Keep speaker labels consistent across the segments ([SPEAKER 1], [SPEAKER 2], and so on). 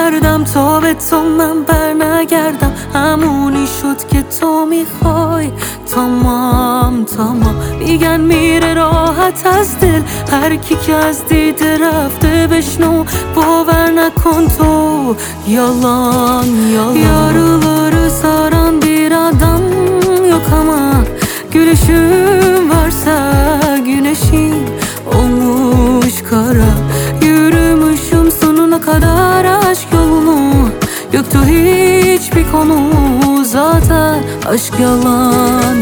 [SPEAKER 1] کردم تا به تو من بر نگردم، همونی شد که تو میخوای. تمام میگن میره راحت از دل، هر کی که از دیده رفته بشنو باور نکن تو. Yalan Yaraları saran bir adam yok ama gülüşün varsa güneşin olmuş kara. Yürümüşüm sonuna kadar aşk yolunu, yoktu hiçbir konu, zaten aşk yalan.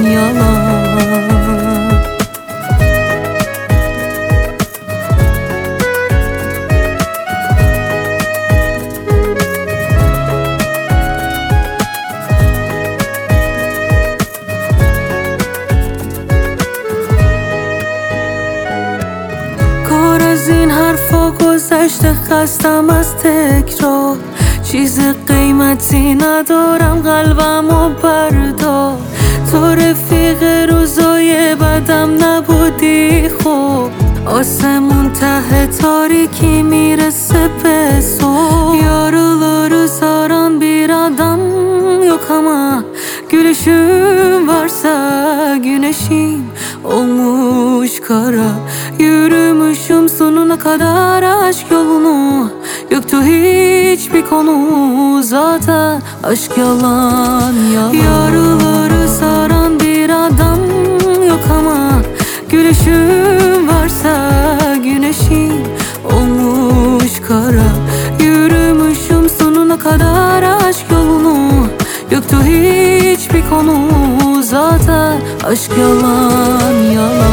[SPEAKER 1] کار از این حرفا گذشته، خستم از تکرار. چیز قیمتی ندارم، قلبمو بردار. تو رفیق روزای بدم نبودی خب، آسمون ته تاریکی میرسه به صبح. Yaraları saran bir adam yok ama gülüşün varsa güneşin olmuş kara. Yürümüşüm sonuna kadar aşk yolunu, yoktu hiçbir konu, zaten aşk yalan. Yaraları saran bir adam yok ama gülüşün varsa güneşin olmuş kara. Yürümüşüm sonuna kadar aşk yolunu, yoktu hiçbir konu, zaten aşk yalan.